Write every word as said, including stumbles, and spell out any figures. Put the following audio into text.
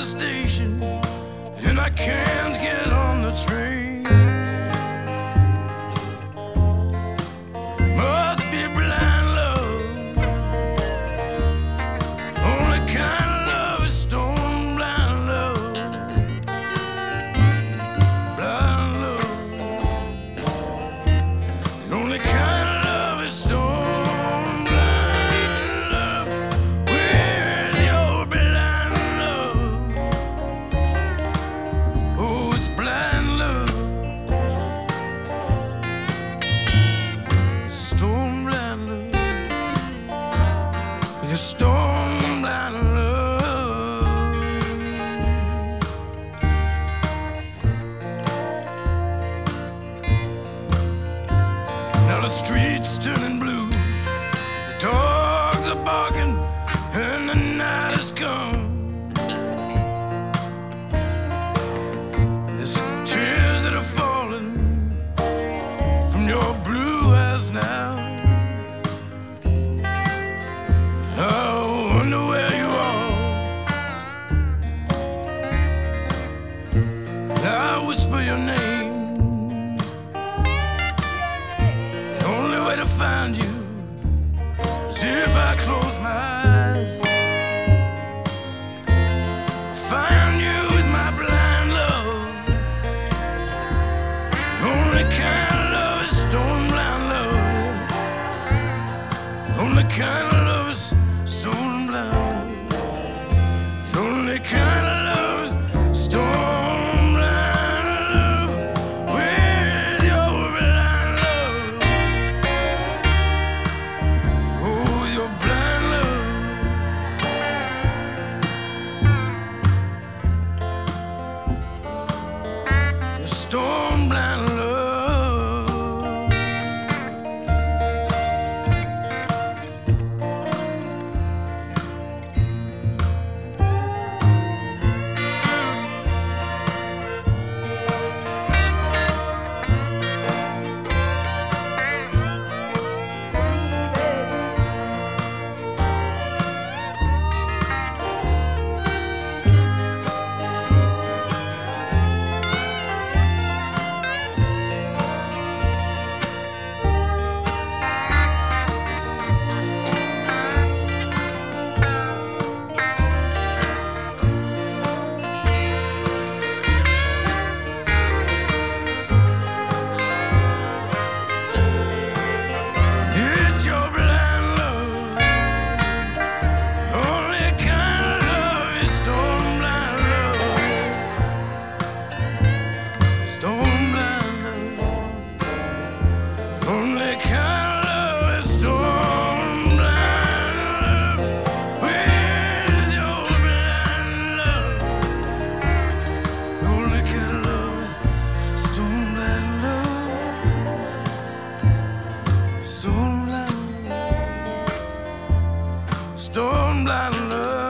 station and I can't get on the train. Must be blind love. Only kind of love is stone blind love. Blind love. The only kind of love is stone blind love. Where's your blind love? Oh, it's blind love. Stone blind love. Your stone blind love. Now the streets turning blue, the dogs are barking, and the night has come. And there's tears that are falling from your blue eyes now. I wonder where you are. I whisper your name. The only way to find you is if I close my eyes. Find you with my blind love. The only kind of love is stone blind love. The only kind of love is stone blind love. The only kind of love is stone blind love. With your blind love. Oh, with your blind love. Your stone blind love. It's your blind love. Only kind of love is stone blind love. Stone blind love. Only kind of love is stone blind love. With your blind love. Only kind of love is stone blind love. Stone blind love. Stone blind love.